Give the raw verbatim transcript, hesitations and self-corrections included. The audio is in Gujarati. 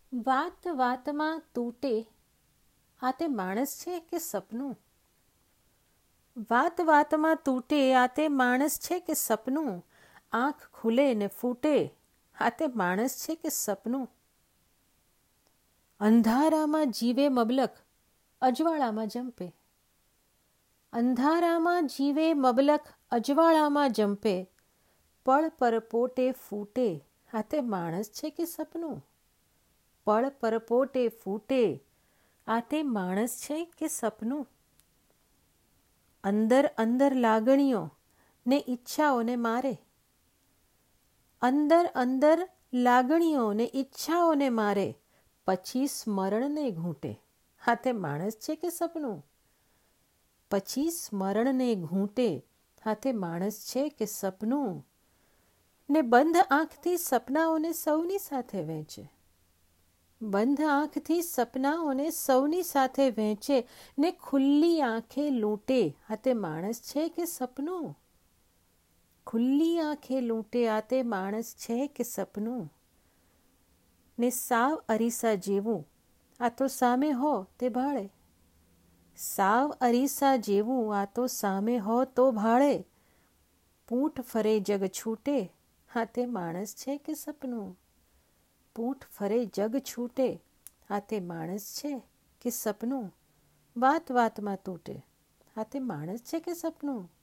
વાત વાતમાં તૂટે, આ તે માણસ છે કે સપનું? વાત વાતમાં તૂટે, આ તે માણસ છે કે સપનું? આંખ ખુલે ને ફૂટે, આ તે માણસ છે કે સપનું? અંધારામાં જીવે મબલક, અજવાળામાં જંપે. અંધારામાં જીવે મબલક, અજવાળામાં જંપે. પળ પરપોટે ફૂટે, આ તે માણસ છે કે સપનું? પળ પરપોટે ફૂટે, આ તે માણસ છે કે સપનું? અંદર અંદર લાગણીઓ ને ઈચ્છાઓને મારે. અંદર અંદર લાગણીઓ ને ઈચ્છાઓને મારે. પછી સ્મરણને ઘૂંટે, આ તે માણસ છે કે સપનું? પછી સ્મરણને ઘૂંટે, આ તે માણસ છે કે સપનું? ને બંધ આંખથી સપનાઓને સૌની સાથે વહેંચે. બંધ આંખથી સપનાઓને સૌની સાથે વહેંચે ને ખુલ્લી આંખે લૂંટે, આ તે માણસ છે કે સપનું? ખુલ્લી આંખે લૂંટે, આ તે માણસ છે કે સપનું? ને સાવ અરીસા જેવું, આ તો સામે હો તે ભાળે. સાવ અરીસા જેવું, આ તો સામે હો તો ભાળે. પૂંઠ ફરે જગ છૂટે, આ તે માણસ છે કે સપનું? પૂંઠ ફરે જગ છૂટે, આ તે માણસ છે કે સપનું? વાત વાતમાં તૂટે, આ તે માણસ છે કે સપનું?